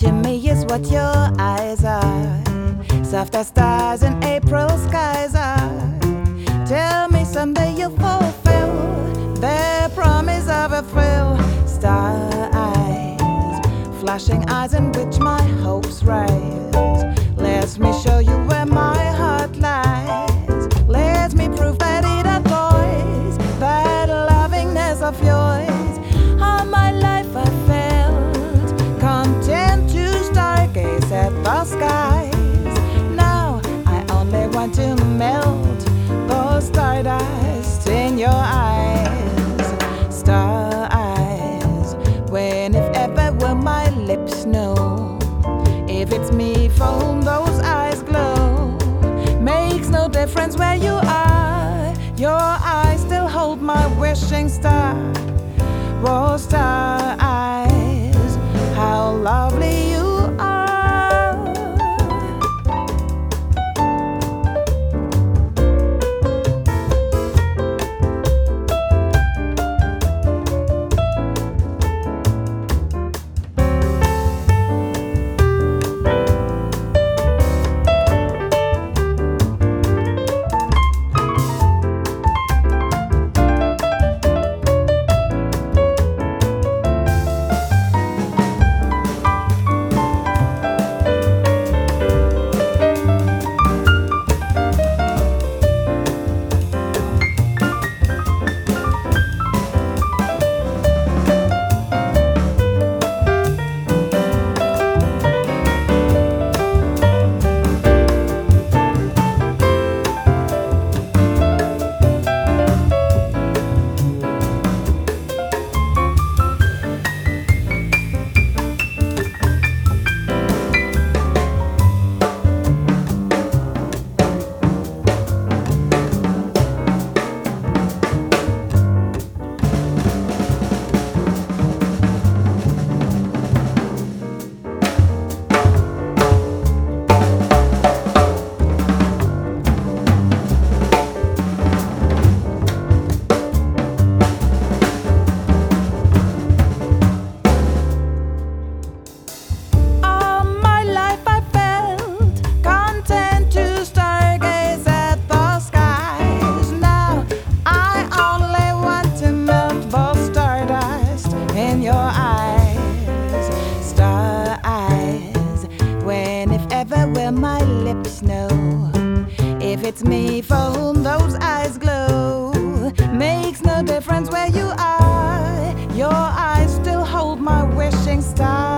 to me is what your eyes are, soft as stars in April skies are. Tell me someday you'll fulfill their promise of a thrill. Star eyes, flashing eyes in which my hopes rise. Let me show you where my heart lies. Let me prove that it adores that lovingness of yours. All my life I felt content to stargaze at the skies. Now I only want to melt those stardust in your eyes. Star eyes, when if ever will my lips know if it's me for whom those eyes glow. Makes no difference where you are, your eyes still hold my wishing star. Oh, star eyes, how lovely you are. Where my lips know if it's me for whom those eyes glow. Makes no difference where you are, your eyes still hold my wishing star.